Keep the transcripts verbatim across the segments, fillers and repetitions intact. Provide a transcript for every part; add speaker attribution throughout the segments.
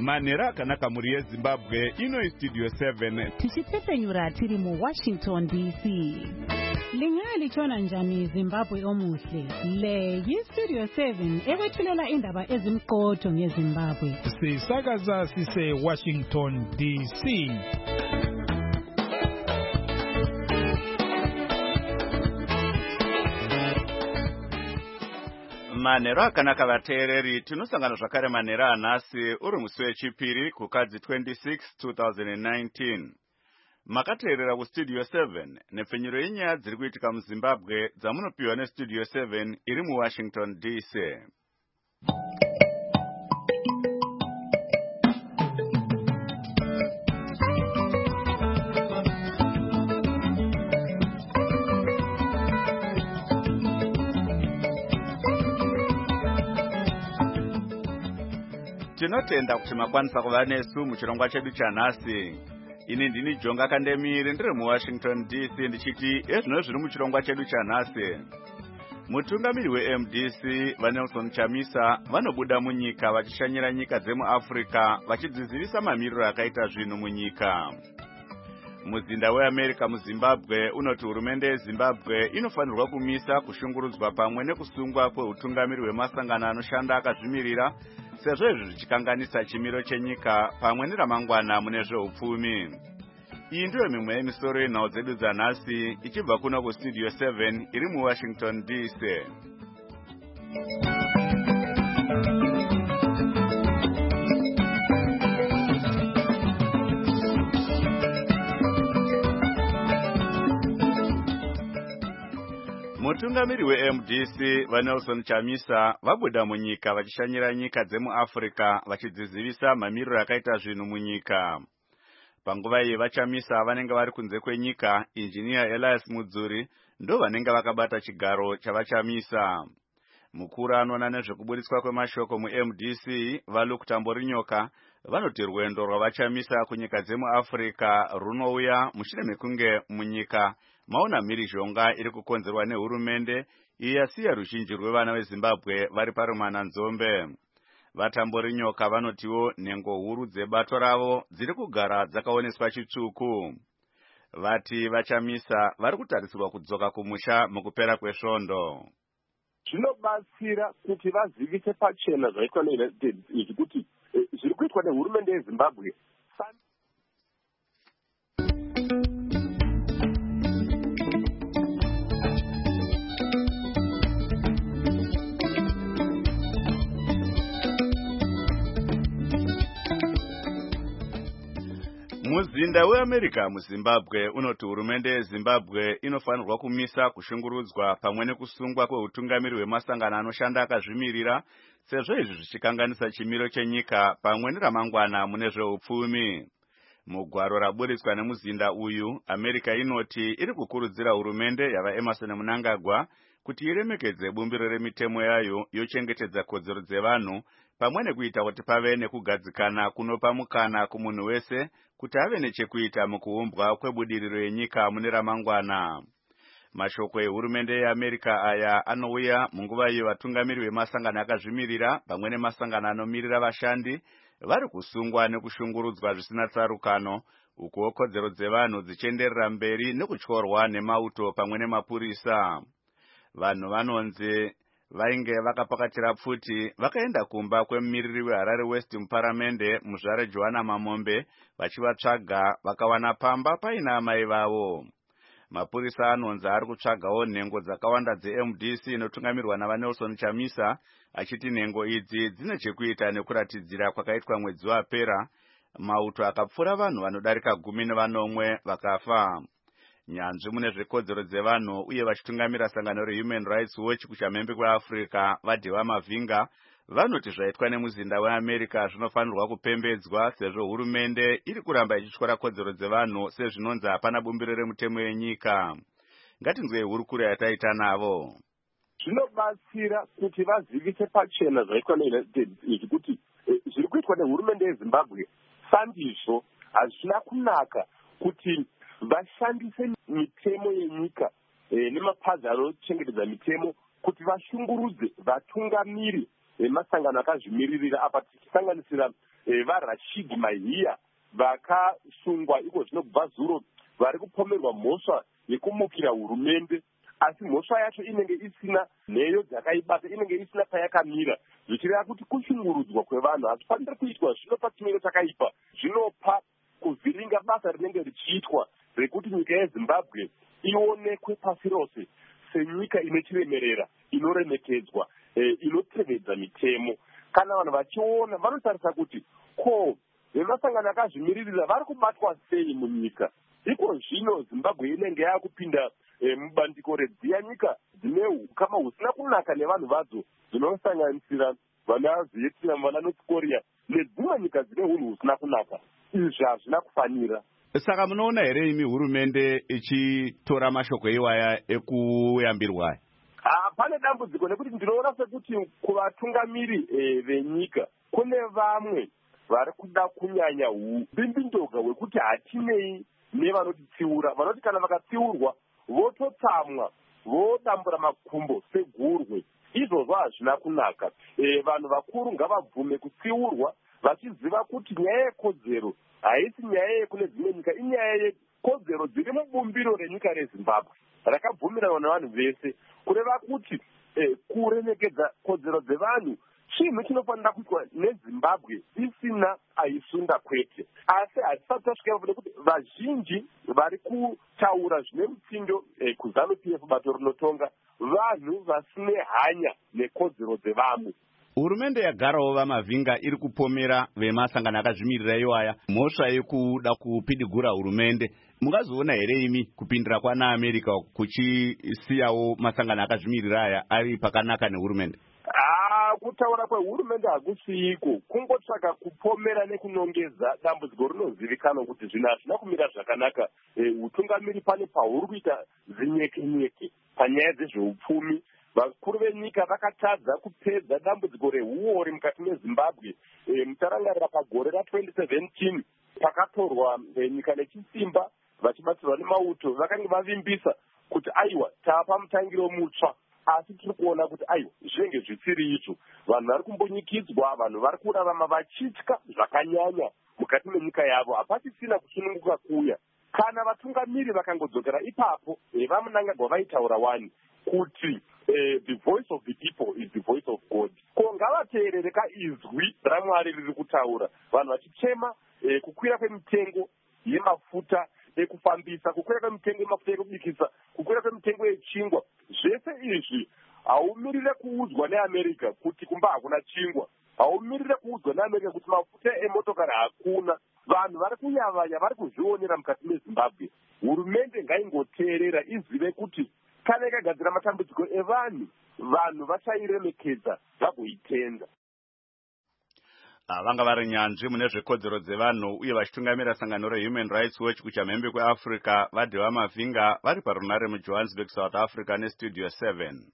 Speaker 1: manhero akanaka mhuri yezimbabwe ino studio seven
Speaker 2: tichipfepenyura tiri muwashington D C.
Speaker 3: Lingalitshona njani Zimbabwe omuhle? Le yi-Studio seven ekwethulela indaba ezimqotho ngeZimbabwe.
Speaker 4: Sisakaza sise Washington D C.
Speaker 5: Manhero akanaka vateereri, tinosangana zvakare manhero anhasi uri musi wechipiri kukadzi twenty-six two thousand nineteen. Makateerera kustudio seven nepfenyuro yenyaya dziri kuitika muZimbabwe dzamunopiwa nestudio seven iri muWashington D C. Tinotenda kuti makwanisa kuva nesu muchirongwa chedu chanhasi. Ini ndini Jonga Kandemiri ndiri muWashington D C ndichiti ezvino zviri muchirongwa chedu chanhasi. Mutungamiri weM D C vaNelson Chamisa vanobuda munyika vachishanyira nyika dzemuAfrica vachidzidzivisa mamiriro akaita zvinhu munyika. Muzinda weAmerica muZimbabwe unoti hurumende yeZimbabwe inofanirwa kumisa kushungurudzwa pamwe nekusungwa kweutungamiri hwemasangano anoshanda akazvimirira sezvo izvi zvichikanganisa chimiro chenyika pamwe neramangwana mune zveupfumi. Iyi ndiyo mimwe yemisoro yenhau dzedu dzanhasi ichibva kuno kustudio seven iri muWashington D C. Mutungamiri weM D C vaNelson Chamisa vabuda munyika vachishanyira nyika dzemuAfrica vachidzidzivisa mamiriro akaita zvinhu munyika. Panguva iyi vaChamisa vanenge vari kunze kwenyika, injiniya Elias Mudzuri ndo vanenge vakabata chigaro chavaChamisa. Mukuru anoona nezvekubudiswa kwemashoko muM D C vaLuke Tamborinyoka vanoti rwendo rwavaChamisa kunyika dzemuAfrica runouya mushure mekunge munyika maona mhirizhonga iri kukonzerwa nehurumende iyi yasiya ruzhinji rwevana veZimbabwe vari parumana nzombe. VaTamborinyoka vanotiwo nhengo huru dzebato ravo dziri kugara dzakaoneswa chitsvuku. Vati vaChamisa vari kutarisirwa kudzoka kumusha mukupera kwesvondo.
Speaker 6: Zvinobatsira kuti vazivise pachena zvaitwa neUnited States kuti zviri kuitwa nehurumende yeZimbabwe.
Speaker 5: Muzinda weAmerica muZimbabwe unoti hurumende yeZimbabwe inofanirwa kumisa kushungurudzwa pamwe nekusungwa kweutungamiri hwemasangano anoshanda akazvimirira sezvo izvi zvichikanganisa chimiro chenyika pamwe neramangwana mune zveupfumi. Mugwaro raburitswa nemuzinda uyu, America inoti iri kukurudzira hurumende yavaEmerson Mnangagwa kuti iremekedze bumbiro remitemo yayo yochengetedza kodzero dzevanhu pamwe nekuita kuti pave nekugadzikana kunopa mukana kumunhu wese kuti ave nechekuita mukuumbwa kwebudiriro yenyika mune ramangwana. Mashoko ehurumende yeAmerica aya anouya munguva iyo vatungamiri vemasangano akazvimirira pamwe nemasangano anomirira vashandi vari kusungwa nekushungurudzwa zvisina tsarukano, uko kodzero dzevanhu dzichienderera mberi nekutyorwa nemauto pamwe nemapurisa. Vanhu vanonzi vainge vakapakatira pfuti vakaenda kumba kwemumiriri weHarare West muparamende muzvare Johanna Mamombe vachivatsvaga vakawana pamba paina amai vavo. Mapurisa anonzi ari kutsvagawo nhengo dzakawanda dzeM D C inotungamirwa navaNelson Chamisa achiti nhengo idzi dzine chekuita nekuratidzira kwakaitwa mwedzi wapera mauto akapfura vanhu vanodarika gumi nevanomwe vakafa. Nyanzvi mune zvekodzero dzevanhu uye vachitungamira sangano reHuman Rights Watch kuchamhembe kweAfrica vaDheva Mavhinga vanoti zvaitwa nemuzinda weAmerica zvinofanirwa kupembedzwa sezvo hurumende iri kuramba ichityora kodzero dzevanhu sezvinonzi hapana bumbiro remutemo yenyika. Ngatinzwei hurukuro yataita navo.
Speaker 6: Zvinobatsira kuti vazivise pachena zvaitwa neUnited States kuti zviri kuitwa nehurumende yeZimbabwe sandizvo, hazvina kunaka kuti vashandise mitemo yenyika e, nemapazi anochengetedza mitemo kuti vashungurudze vatungamiri vemasangano akazvimiririra apa tichisanganisira vaRashid Mahia vakasungwa iko zvino kubva zuro vari kupomerwa mhosva yekumukira hurumende, asi mhosva yacho inenge isina nheyo dzakaibata, inenge isina payakamira, zvichireva kuti kushungurudzwa kwevanhu hazvifaniri kuitwa zvino pachimiro chakaipa, zvinopa kuvhiringa basa rinenge richiitwa rekuti nyika yeZimbabwe ionekwe pasi rose senyika ine chiremerera, inoremekedzwa, e, inotevedza mitemo. Kana vanhu vachiona vanotarisa kuti ko vemasangano akazvimiririra vari kubatwa sei munyika. Iko zvino Zimbabwe inenge yakupinda e, mubandiko redziya nyika dzine ukama husina kunaka nevanhu vadzo, dzinosanganisira vana Vietnam, vana North Korea nedzimwe nyika dzine unhu husina kunaka. Izvi hazvina kufanira.
Speaker 5: Saka munoona here imi hurumende ichitora mashoko iwaya ekuyambirwa?
Speaker 6: Ah, pane dambudziko nekuti ndinoona sekuti kuvatungamiri e, venyika kune vamwe vari kuda kunyanya ubimbindoga hwekuti hatinei nevanotitsiura, vanoti kana vakatsiurwa vototsamwa vodambura makumbo segurwe. Izvozvo hazvina kunaka. E, vanhu vakuru ngavabvume kutsiurwa vachiziva kuti nyaya yekodzero haisi nyaya yekune dzimwe nyika, inyaya yekodzero dziri mubumbiro renyika reZimbabwe rakabvumirana nevanhu vese, kureva kuti eh, kuremekedza kodzero dzevanhu chinhu chinofanira kuitwa neZimbabwe isina aisunda kwete. Asi hatisati tasvika nekuti vazhinji vari kutaura zvine mutsindo eh, kuZANU-P F bato rinotonga vanhu vasine hanya nekodzero dzevamwe.
Speaker 5: Hurumende yagarawo vamavhinga iri kupomera vemasangano akazvimirira iwaya mhosva yekuda kupidigura hurumende. Mungazoona here imi kupindira kwana America kuchisiyawo masangano akazvimirira aya ari pakanaka nehurumende?
Speaker 6: Ah, kutaura kwehurumende hakusiyiko, kungotsvaka kupomera nekunongedza dambudziko rinozivikanwa kuti zvinhu hazvina kumira zvakanaka. Utungamiri pane pahuri kuita zinyekenyeke panyaya dzezveupfumi. Vakuru venyika vakatadza kupedza dambudziko rehuori mukati meZimbabwe. E, mutarangarira pagore ratwenty seventeen pakatorwa e, nyika nechisimba vachibatsirwa nemauto vakanga vavimbisa kuti aiwa tapa mutangiro mutsva, asi tiri kuona kuti aiwa zvinenge zvisiri izvo. Vanhu vari kumbonyikidzwa, vanhu vari kurarama vachitya zvakanyanya mukati menyika yavo, hapachisina kusununguka kuya. Kana vatungamiri vakangodzokera ipapo e, vamunangagwa vaitaura wani kuti Uh, the voice of the people is the voice of God. Ko ngavateerere kaizwi raMwari riri kutaura, vanhu vachichema eh, kukwira kwemitengo yemafuta ekufambisa, kukwira kwemitengo yemafuta ekubikisa, kukwira kwemitengo yechingwa. Zvese izvi haumirire kuudzwa neAmerica kuti kumba hakuna chingwa, haumirire kuudzwa neAmerica kuti mafuta emotokari hakuna. Vanhu vari kuyavanya, vari kuzvionera mukati meZimbabwe. Hurumende ngaingoteerera izive kuti kana ikagadzira matambudziko evanhu, vanhu vachairemekedza vagoitenda.
Speaker 5: Vanga vari nyanzvi mune zvekodzero dzevanhu uye vachitungamira sangano reHuman Rights Watch kuchamhembe kweAfrica vadhiwa mavhinga vari parunare muJohannesburg, South Africa nestudio seven.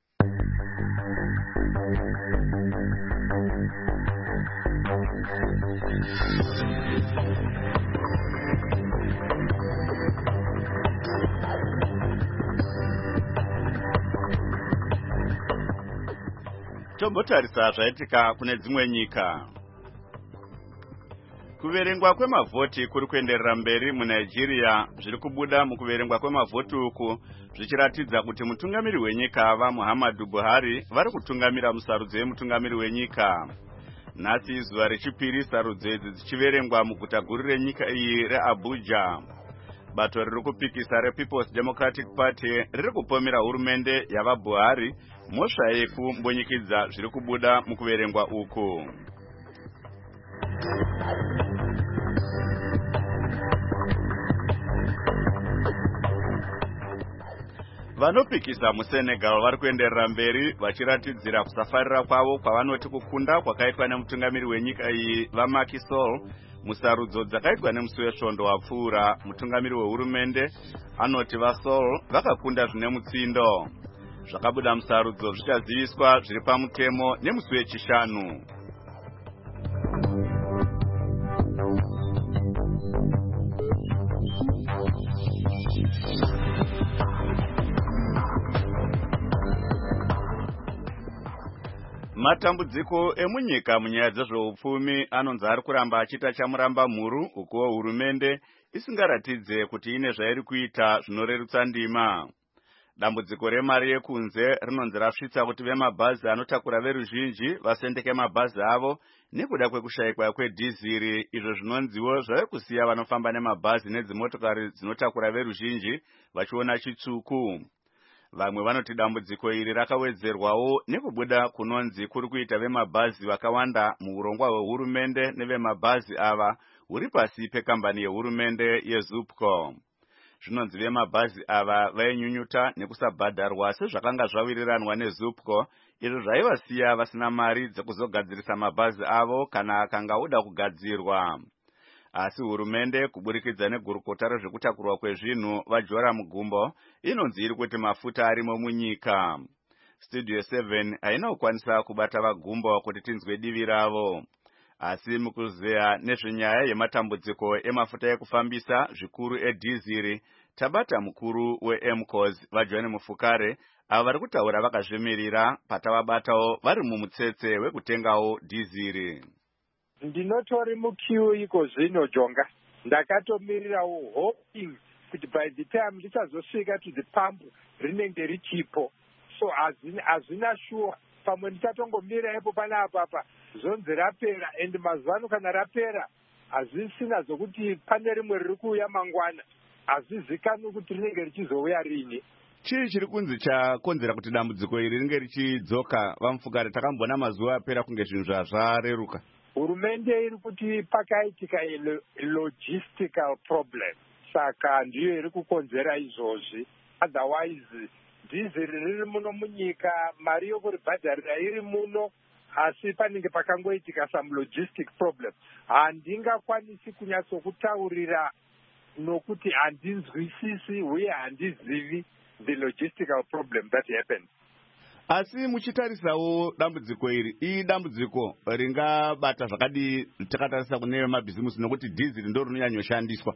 Speaker 5: Tombotarisa zvaitika kune dzimwe nyika. Kuverengwa kwemavhoti kuri kuenderera mberi muNigeria. Zviri kubuda mukuverengwa kwemavhoti uku zvichiratidza kuti mutungamiri wenyika vaMuhammadu Buhari vari kutungamira musarudzo yemutungamiri wenyika. Nhasi zuva rechipiri sarudzo idzi dzichiverengwa muguta guru renyika iyi reAbuja. Bato riri kupikisa rePeople's Democratic Party riri kupomera hurumende yavaBuhari mhosva yekumbonyikidza zviri kubuda mukuverengwa uku. Vanopikisa muSenegal vari kuenderera mberi vachiratidzira kusafarira kwavo kwavanoti kukunda kwakaitwa nemutungamiri wenyika iyi vaMacky Sall musarudzo dzakaitwa nemusi wesvondo wapfuura. Mutungamiri wehurumende anoti vaSall vakakunda zvine mutsindo. Zvakabuda musarudzo zvichaziviswa zviri pamutemo nemusi wechishanu. Matambudziko emunyika munyaya dzezveupfumi anonzi ari kuramba achiita chamuramba mhuru, uko hurumende isingaratidze kuti ine zvairi kuita zvinorerutsa ndima. Dambudziko remari yekunze rinonzi rasvitsa kuti vemabhazi anotakura veruzhinji vasendeke mabhazi avo nekuda kwekushayikwa kwedhiziri, izvo zvinonziwo zvave kusiya vanofamba nemabhazi nedzimotokari dzinotakura veruzhinji vachiona chitsvuku. Vamwe vanoti dambudziko iri rakawedzerwawo nekubuda kunonzi kuri kuita vemabhazi vakawanda muurongwa hwehurumende nevemabhazi ava huri pasi pekambani yehurumende yeZupco. Zvinonzi vemabhazi ava vainyunyuta nekusabhadharwa sezvakanga zvawiriranwa neZupco, izvo zvaivasiya vasina mari dzekuzogadzirisa mabhazi avo kana akanga oda kugadzirwa. Asi hurumende kuburikidza negurukota rezvekutakurwa kwezvinhu vaJoram Gumbo inonzi iri kuti mafuta arimo munyika. Studio seven haina kukwanisa kubata vaGumbo kuti tinzwe divi ravo. Asi mukuzeya nezvenyaya yematambudziko emafuta ekufambisa zvikuru edhiziri, tabata mukuru weMCOS vaJohn Mufukare ava vari kutaura vakazvimirira patavabatawo vari mumutsetse wekutengawo dhiziri.
Speaker 7: Ndinotori mukiu iko zvino Jonga, ndakatomirirawo hoping kuti by the time ndichazosvika to the pump rinenge richipo, so hazvina sure. Pamwe ndichatongomira ipo pana apapa zonzi rapera, and mazuvano kana rapera hazvisina zokuti pane rimwe riri kuuya mangwana, hazvizikanwi kuti rinenge richizouya rini.
Speaker 5: Chii chiri kunzi chakonzera kuti dambudziko iri ringe richidzoka? Vamufukare, takambona mazuva apera kunge zvinhu zvareruka.
Speaker 7: Hurumende iri kuti pakaitika logistical problem, saka ndiyo iri kukonzera izvozvi. Otherwise dhiziri riri muno munyika, mari yokuribhadharira iri muno, asi panenge pakangoitika some logistic problem. Handingakwanisi kunyatsokutaurira nokuti handinzwisisi uye handizivi the logistical problem that happened.
Speaker 5: Asi muchitarisawo dambudziko iri, ii dambudziko ringabata zvakadi takatarisa kune mabhizimusi nokuti dhiziri ndo rinonyanyoshandiswa?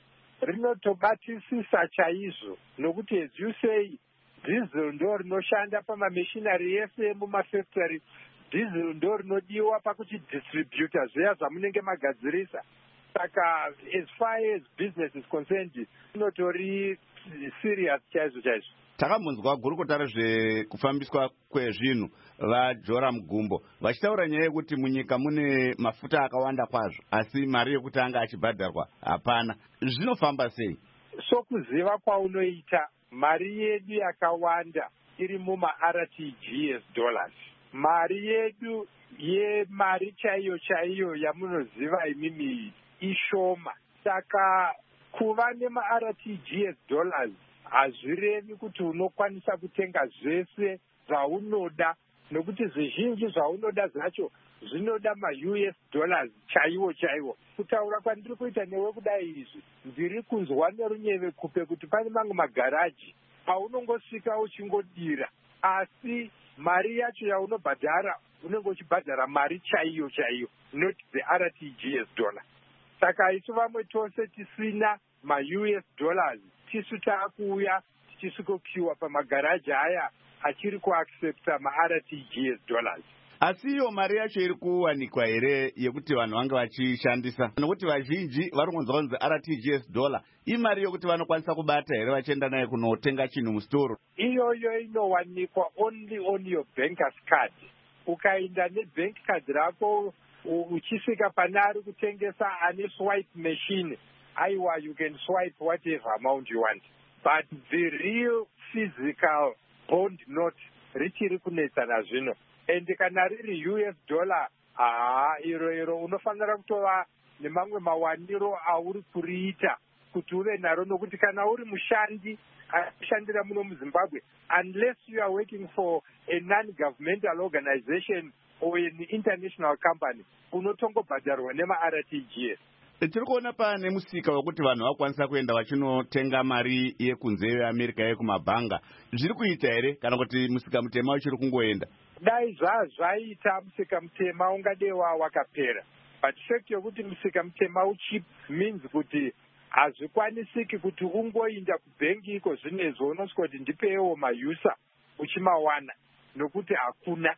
Speaker 7: Rinotobatisisa chaizvo nokuti as you say, diesel ndo rinoshanda pamamishinari yese mumafactory, diesel ndo rinodiwa pakuti distributor zveya zvamunenge magadzirisa. Saka as far as business is concerned, inotori serious chaizvo chaizvo.
Speaker 5: Takambonzwa gurukota rezvekufambiswa kwezvinhu vaJoram Gumbo vachitaura nyaya yekuti munyika mune mafuta akawanda kwazvo, asi mari yekuti anga achibhadharwa hapana. Zvinofamba sei?
Speaker 7: Sokuziva kwaunoita, mari yedu yakawanda iri muma-R T G S dollars. Mari yedu yemari chaiyo chaiyo yamunoziva imimi ishoma. Saka kuva nema-R T G S dollars hazvirevi kuti unokwanisa kutenga zvese zvaunoda, nokuti zvizhinji zvaunoda zvacho zvinoda ma-U S dollars chaiwo chaiwo. Kutaura kwandiri kuita newe kudai izvi, ndiri kunzwa nerunyeve kupe kuti pane mamwe magaraji paunongosvika uchingodira, asi mari yacho yaunobhadhara unenge uchibhadhara mari chaiyo chaiyo, not the R T G S dollar. Saka isu vamwe tose tisina ma-U S dollars tisu taakuuya tichisvikokiwa pamagaraji aya achiri kuaccepta ma-R T G S dollars.
Speaker 5: Asi iyo mari yacho iri kuwanikwa here yekuti vanhu vange vachishandisa? Nokuti vazhinji vari kunzwa kunzi R T G S dollar imari yokuti vanokwanisa kubata here vachienda naye kunotenga chinhu mustoro?
Speaker 7: Iyoyo inowanikwa only on your banker's card. Ukaenda nebank card rako uchisvika pane ari kutengesa ane swipe machine, aiwa, you can swipe whatever amount you want. But the real physical bond note richiri kunetsa nazvino. And kana riri U S dollar, haa, iro iro unofanira kutova nemamwe mawaniro auri kuriita kuti uve naro, nokuti kana uri mushandi ashandira muno muZimbabwe, unless you are working for a non-governmental organization or an international company, unotongobhadharwa nema-R T G S.
Speaker 5: Tiri kuona pane musika wekuti vanhu vakwanisa kuenda vachinotenga mari yekunze yeAmerica yekumabhanga. Zviri kuita here kana kuti musika mutema uchiri kungoenda?
Speaker 7: Dai zvazvaita musika mutema ungadewa wakapera. But fact yokuti musika mutema uchipi means kuti hazvikwanisiki kuti ungoinda kubhengi iko zvinezvo unosvika kuti ndipewo mayusa uchimawana, nokuti hakuna.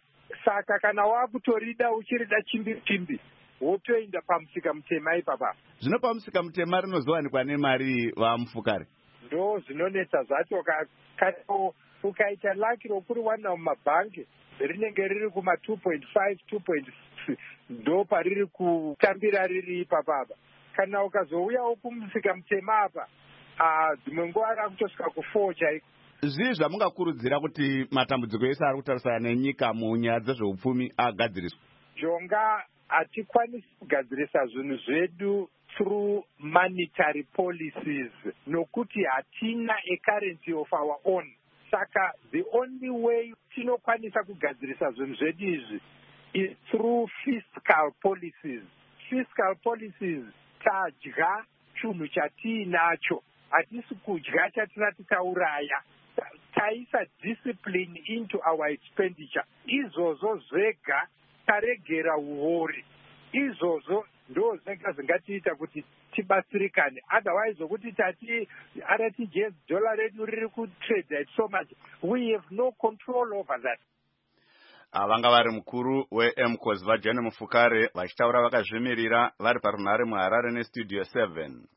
Speaker 7: saka kana wakutorida uchirida chimbi chimbi wotoenda pamusika mutema ipapa.
Speaker 5: Zvino pamusika mutema rinozowanikwa nemari vaMufukare?
Speaker 7: Ndo zvinonetsa zvacho. Kana ukaita laki rokuri wana mumabhangi rinenge riri kuma two point five two point six ndo pariri kutambira riri ipapa. Kana ukazouyawo kumusika mutema apa dzimwe nguva rakutosvika kufour chaiko.
Speaker 5: Zvii zvamungakurudzira kuti matambudziko ese ari kutarisana nenyika munyaya dzezveupfumi agadziriswa?
Speaker 7: Jonga hatikwanisi kugadzirisa zvinhu zvedu through monetary policies nokuti hatina a currency of our own. Saka the only way tinokwanisa kugadzirisa zvinhu zvedu izvi is through fiscal policies. Fiscal policies tadya chinhu chatiinacho, hatisi kudya chatinati tauraya. Taisa discipline into our expenditure. Izvozvo zvega taregera uori. Izvozvo ndo zvega zvingatiita kuti tibatsirikane. Otherwise zokuti tati R T G S dollar redu riri kutrade at so much, we have no control over that.
Speaker 5: Vanga vari mukuru weMCOS vaJane Mufukare vachitaura vakazvimirira vari parunhare muHarare nestudio seven.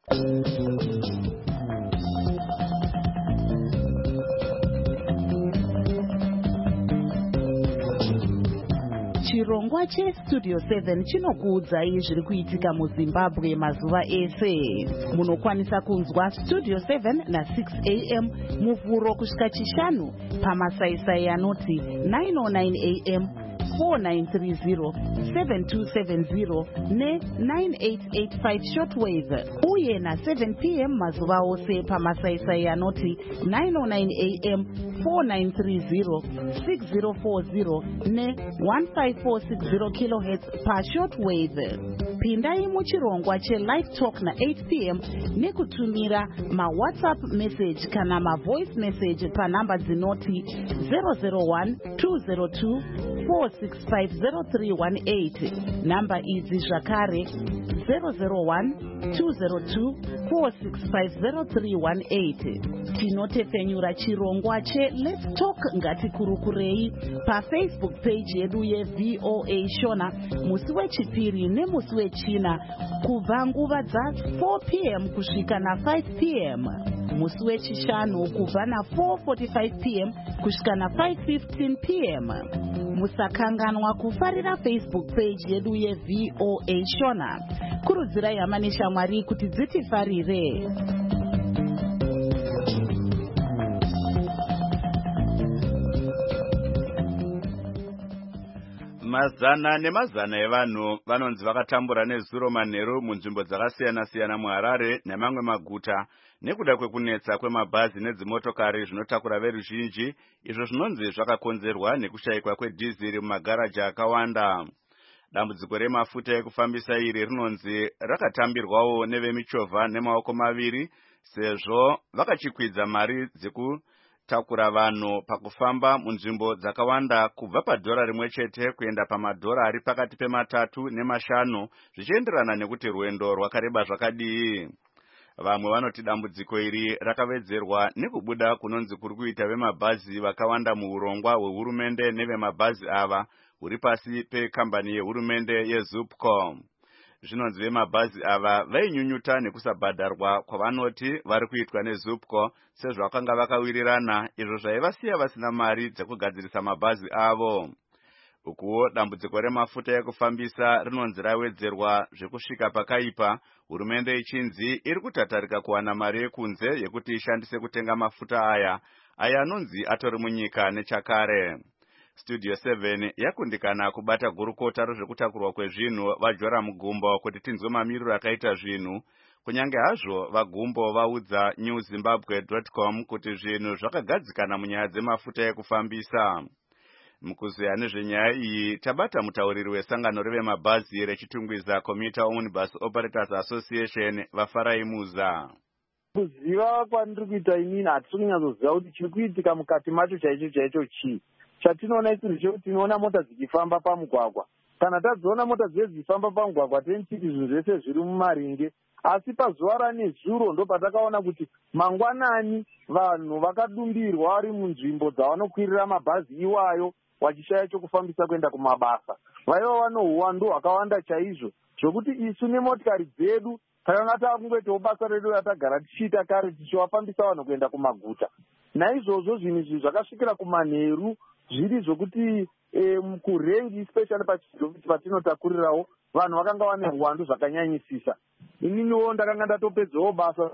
Speaker 2: Chirongwa chestudio seven chinokuudzai zviri kuitika muZimbabwe mazuva ese. Munokwanisa kunzwa studio seven na six a m muvhuro kusvika chishanu pamasaisai anoti nine oh nine a m, four nine three zero, seven two seven zero ne nine eight eight five shortwave, uye na seven p m mazuva ose pamasaisai anoti nine oh nine a m, four nine three zero, six zero four zero ne one five four six zero kilohertz pa shortwave. Pindai muchirongwa che-live talk na eight p m nekutumira ma-WhatsApp message kana ma-voice message pa namba dzinoti zero zero one two zero two four six five zero three one eight. Namba idzi zvakare zero zero one two zero two four six five zero three one eight. Tinotefenyura chirongwa che-Let's Talk Ngatikurukurei pa Facebook page yedu ye-V O A Shona musi wechipiri nemusi wechina kubva nguva dza four p m kusvika na five p m. Musi wechishanu kubva na four forty-five p m kusvika na five fifteen p m. Musakanganwa kufarira Facebook page yedu ye-V O A Shona. Kurudzirai hama neshamwari kuti dzitifarire.
Speaker 5: Mazana nemazana evanhu vanonzi vakatambura nezuro manheru munzvimbo dzakasiyana siyana muHarare nemamwe maguta nekuda kwekunetsa kwemabhazi nedzimotokari zvinotakura veruzhinji, izvo zvinonzi zvakakonzerwa nekushayikwa kwedhiziri mumagaraji akawanda. Dambudziko remafuta ekufambisa iri rinonzi rakatambirwawo nevemichovha nemaoko maviri sezvo vakachikwidza mari dzeku takura vanhu pakufamba munzvimbo dzakawanda kubva padhora rimwe chete kuenda pamadhora ari pakati pematatu nemashanu zvichienderana nekuti rwendo rwakareba zvakadii. Vamwe vanoti dambudziko iri rakawedzerwa nekubuda kunonzi kuri kuita vemabhazi vakawanda muurongwa hwehurumende nevemabhazi ava huri pasi pekambani yehurumende yeZupco. Zvinonzi vemabhazi ava vainyunyuta nekusabhadharwa kwavanoti vari kuitwa neZupco sezvo vakanga vakawirirana, izvo zvaivasiya vasina mari dzekugadzirisa mabhazi avo. Ukuwo dambudziko remafuta ekufambisa rinonzi rawedzerwa zvekusvika pakaipa, hurumende ichinzi iri kutatarika kuwana mari yekunze yekuti ishandise kutenga mafuta aya aya anonzi atori munyika nechakare. Studio seven yakundikana kubata gurukota rozvekutakurwa kwezvinhu vaJora Mugumbo kuti tinzwe mamiriro akaita zvinhu, kunyange hazvo vaGumbo vaudza new zimbabwe dot com kuti zvinhu zvakagadzikana munyaya dzemafuta ekufambisa. Mukuzuya nezvenyaya iyi tabata mutauriri wesangano revemabhazi rechitungwiza Commuter Owned Bus Operators Association Vafarai Muza.
Speaker 8: Kuziva kwandiri kuita inini hatisi kunyatsoziva kuti chiri kuitika mukati macho chaicho chaicho chii. Chatinoona isiri chekuti tinoona mota dzichifamba pamugwagwa. Kana tadziona mota dzese dzichifamba pamugwagwa tenchiti zvinhu zvese zviri mumaringe. Asi pazuva ranezuro ndo patakaona kuti mangwanani vanhu vakadumbirwa vari munzvimbo dzavanokwirira mabhazi iwayo wachishaya chokufambisa kuenda kumabasa. Vaiva vano uwandu hwakawanda chaizvo zvokuti isu nemotikari dzedu takanga takungoitawo basa redu ratagara tichiita kare tichivafambisa vanhu kuenda kumaguta. Naizvozvo zvinhu izvi zvakasvikira kumanheru zviri zvokuti kurengi especially pachidhofiti patinotakurirawo vanhu vakanga vane uwandu zvakanyanyisisa. Ininiwo ndakanga ndatopedzawo basa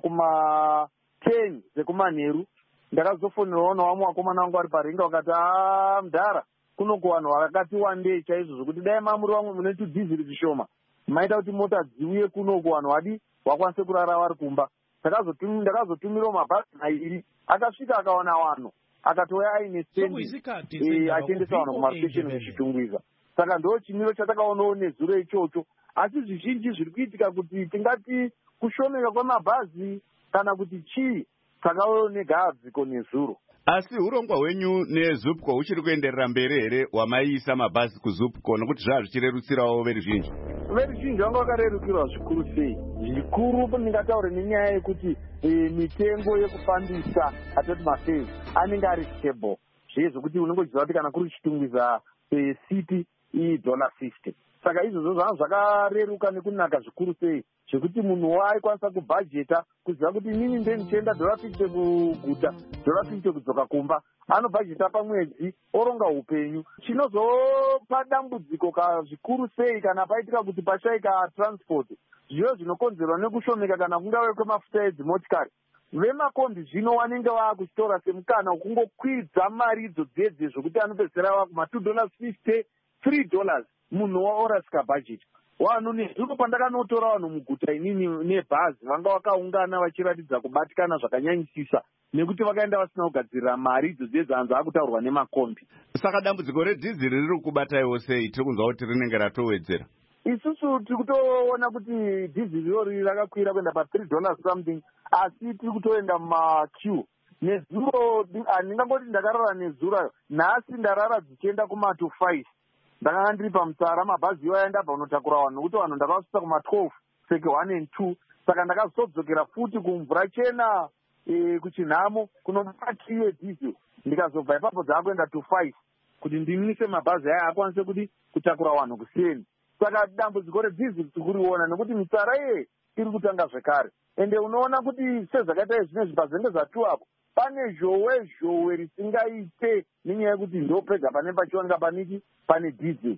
Speaker 8: kuma ten dzekumanheru ndakazofonerawo nawamwe wakomana wangu ari paringa wakati a mudhara kunoko vanhu vakati wandei chaizvo zvokuti dai mamuri vamwe mune tudhiziri tushoma maita kuti mota dziuye kunoko vanhu vadi vakwanise kurara vari kumba. Ndakazotumirawo mabhazi mairi akasvika akawana vanhu akatouya aine sendi achiendesa vanhu kumastation zvichitungwiza. Saka ndo chimiro chatakaonawo nezuro ichocho. Asi zvizhinji zviri kuitika kuti tingati kushomeka kwemabhazi kana kuti chii takaonawo negadziko nezuro.
Speaker 5: Asi urongwa hwenyu neZupco uchiri kuenderera mberi here wamaisa mabhazi kuZupco nokuti zvaa zvichirerutsirawo veruzhinji?
Speaker 8: Veruzhinji vanga vakarerukirwa zvikuru sei. Zvikuru ndingataure nenyaya yekuti mitengo yekufambisa atoti mafezi anenge ari stable. Zvezvokuti unongoziva kuti kana kuri chitungwiza city idollar fifty. Saka izvozvo zvanga zvakareruka nekunaka zvikuru sei zvekuti munhu waikwanisa kubhajeta kuziva kuti inini ndenichienda dollar fifty kuguta dollar fifty kudzoka kumba, anobhajeta pamwedzi oronga upenyu. Chinozopa dambudziko zvikuru sei kana paitika kuti pashaika transport zviyo zvinokonzerwa nekushomeka kana kungave kwemafuta edzimotikari. Vemakombi zvino vanenge vaakuchitora semukana kungokwidza mari idzo dzedze zvokuti anopedzera vakuma two dollars fifty three dollars munhu waorasika bhajeti. Vanhu nezvino pandakanotora vanhu muguta inini nebhazi vanga vakaungana vachiratidza kubatikana zvakanyanyisisa nekuti vakaenda vasina kugadzirira mari idzo dzedzanza akutaurwa nemakombi.
Speaker 5: Saka dambudziko redhiziri riri kubataiwo sei? Tiri kunzwa kuti rinenge ratowedzera.
Speaker 8: Isusu tiri kutoona kuti dhiziri rori rakakwira kuenda pa three dollars something asi tiri kutoenda mumaqueue. Nezuro handingangoti ndakarara nezuro nhasi ndarara dzichienda kuma to five. Ndakanga ndiri pamutsara mabhazi iwayo ndabva unotakura vanhu nokuti vanhu ndakavasvitsa kuma twelve seke one and two. Saka ndakazodzokera futi kumvura chena kuchinhamo kunobata kiwe diesel ndikazobva ipapo dzaakuenda to five kuti ndimise mabhazi aya akwanise kuti kutakura vanhu kuseni. Saka dambudziko redhizili tikuriona nekuti mitsara iye iri kutanga zvekare. Ende unoona kuti sezvakaita zvinezvi pazenge zvatu apo pane zhowe zhowe risingaite nenyaya yekuti ndopega pane pachioneka paniki pane dhizili.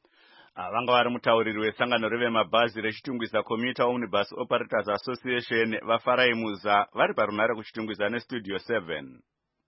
Speaker 5: Vanga vari mutauriri wesangano revemabhazi rechitungwiza Commuter Omnibus Operators Association vaFarai Muza vari parunare kuchitungwiza neStudio seven.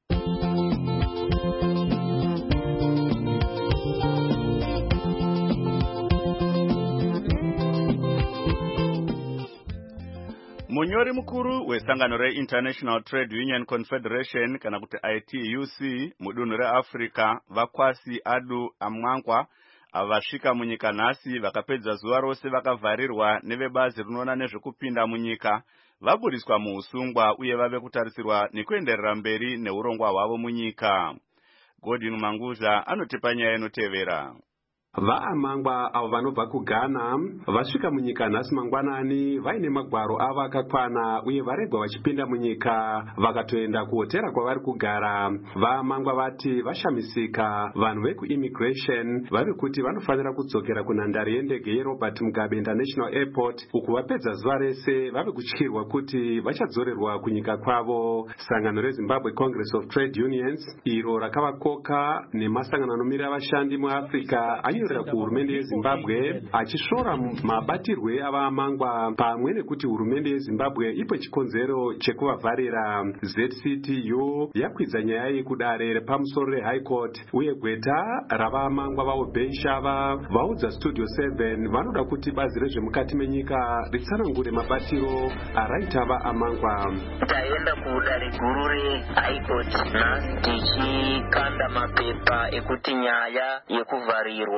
Speaker 5: Munyori mukuru wesangano reInternational Trade Union Confederation kana kuti I T U C mudunhu reAfrica vakwasi Adu Amwankwa avasvika munyika nhasi vakapedza zuva rose vakavharirwa nevebazi rinoona nezvekupinda munyika vaburiswa muusungwa uye vave kutarisirwa nekuenderera mberi neurongwa hwavo munyika. Godwin Manguzha anotipa nyaya inotevera.
Speaker 9: Vaamangwa avo vanobva kuGhana vasvika munyika nhasi mangwanani vaine magwaro avo akakwana uye varegwa vachipinda munyika vakatoenda kuhotera kwavari kugara. Vaamangwa vati vashamisika vanhu vekuimmigration vari kuti vanofanira kudzokera kunhandare yendege yeRobert Mugabe International Airport uku vapedza zuva rese vave kutyirwa kuti vachadzorerwa kunyika kwavo. Sangano reZimbabwe Congress of Trade Unions iro rakavakoka nemasangano anomirira vashandi muAfrica anyorera kuhurumende yeZimbabwe achisvora mabatirwe avaamangwa pamwe nekuti hurumende yeZimbabwe ipo chikonzero chekuvavharira. Z C T U yakwidza nyaya yekudare repamusoro reHigh Court uye gweta ravaamangwa vaObey Shava vaudza Studio seven vanoda kuti bazi rezvemukati menyika ritsanangure mabatiro araita vaamangwa.
Speaker 10: Taenda kudare guru reHigh Court nhasi tichikanda mapepa ekuti nyaya yekuvharirwa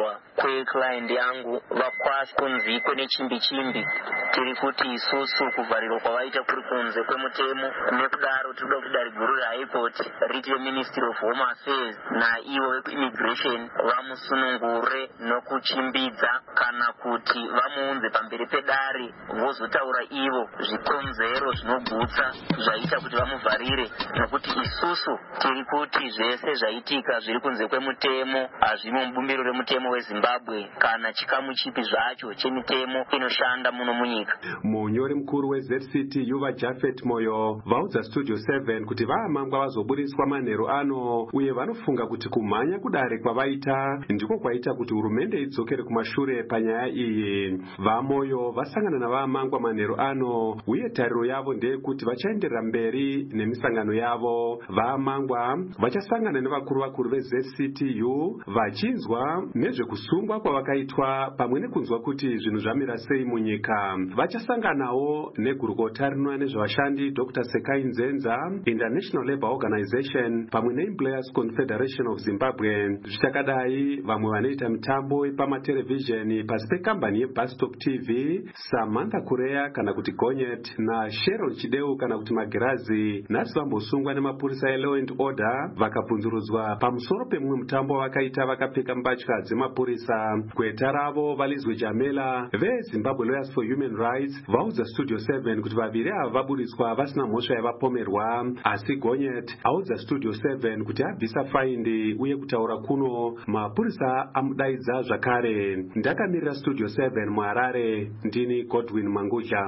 Speaker 10: kweclient yangu vakwasi kunzikwe nechimbi chimbi. Tiri kuti isusu kuvharirwa kwavaita kuri kunze kwemutemo, nekudaro tiri kuda kuti Dare Guru reHigh Court riti Ministry of Home Affairs naivo veimmigration vamusunungure nokuchimbidza kana kuti vamuunze pamberi pedare vozotaura ivo zvikonzero zvinogutsa zvaita kuti vamuvharire, nokuti isusu tiri kuti zvese zvaitika zviri kunze kwemutemo hazvimo mubumbiro remutemo weZimbabwe kana chikamu chipi zvacho chemitemo inoshanda muno munyika.
Speaker 9: Munyori mukuru weZ C T Yuva Jafet Moyo vaudza Studio seven kuti vaamangwa vazoburiswa manheru ano uye vanofunga kuti kumhanya kudare kwavaita ndiko kwaita kuti hurumende idzokere kumashure panyaya iyi. VaMoyo vasangana navaamangwa manheru ano uye tariro yavo ndeyekuti vachaenderera mberi nemisangano yavo. VaAmangwa vachasangana nevakuru vakuru veZ C T U vachinzwa nezvekusungwa kwavakaitwa pamwe nekunzwa kuti zvinhu zvamira sei munyika. Vachasanganawo negurukota rinoona nezvavashandi Doctor Sekai Nzenza, International Labour Organization pamwe neEmployers Confederation of Zimbabwe. Zvichakadai vamwe vanoita mitambo pamatelevhizheni pasi pekambani yeBustop T V Samantha Kurea kana kuti Gonyet naSheryl Chideu kana kuti Magirazi nhasi vambosungwa nemapurisa eLaw and Order vakabvunzurudzwa pamusoro pemumwe mutambo wakaita vakapfeka mbatya dzemapurisa. Gweta ravo Valizwe Jamela veZimbabwe Lawyers for Human Rights vaudza Studio seven kuti vaviri ava vaburiswa vasina mhosva yavapomerwa, asi Gonyet audza Studio seven kuti abvisa faindi uye kutaura kuno mapurisa amudaidza zvakare. Ndakamirira Studio seven muHarare, ndini Godwin Mangucha.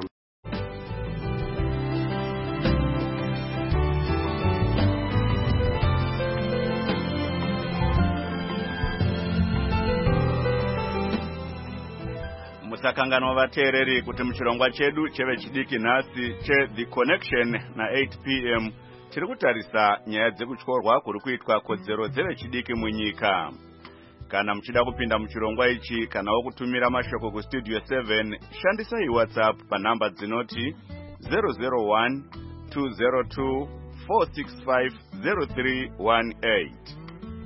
Speaker 5: Musakanganwa vateereri kuti muchirongwa chedu chevechidiki nhasi che The Connection na eight p m tiri kutarisa nyaya dzekutyorwa kuri kuitwa kodzero dzevechidiki munyika. Kana muchida kupinda muchirongwa ichi kanawo kutumira mashoko kuStudio seven, shandisai WhatsApp panhamba dzinoti zero zero one two zero two four six five zero three one eight.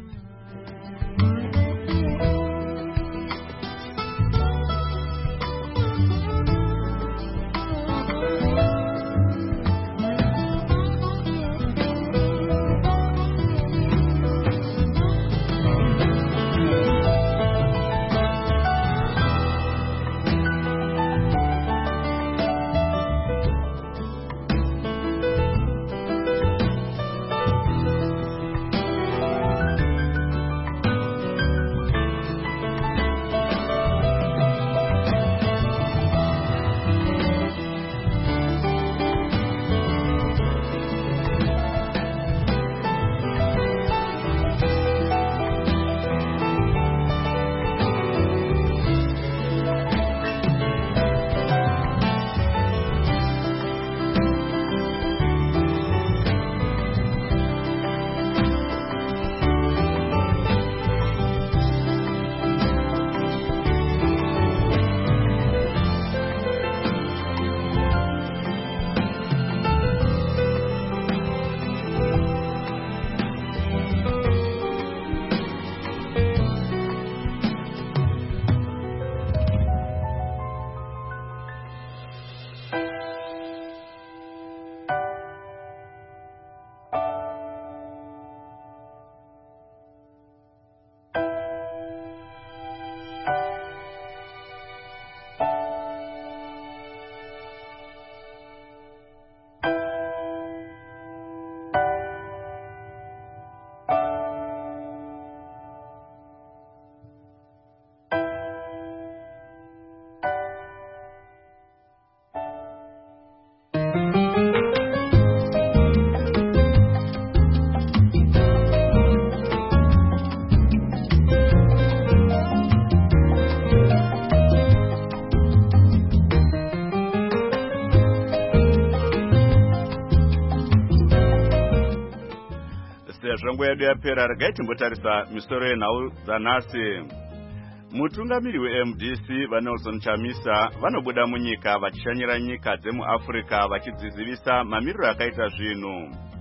Speaker 5: Zvongo yedu yapera regai timbotarisa misoro yenhau dzanhasi. Mutungamiri weM D C vaNelson Chamisa vanobuda munyika vachishanyira nyika dzemuAfrica vachidzizivisa mamiriro akaita zvinhu.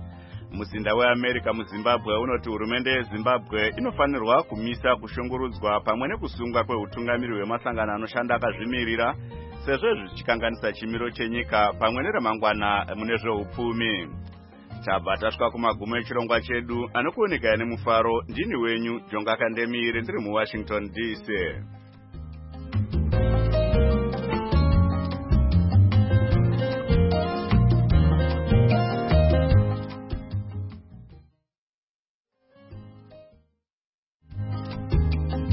Speaker 5: Muzinda weAmerica muZimbabwe unoti hurumende yeZimbabwe inofanirwa kumisa kushungurudzwa pamwe nekusungwa kweutungamiri hwemasangano anoshanda akazvimirira sezvo zvichikanganisa chimiro chenyika pamwe neramangwana mune zveupfumi. Tabva tasvika kumagumo echirongwa chedu anokuonekaya nemufaro. Ndini wenyu Jonga Kandemire ndiri muWashington D C.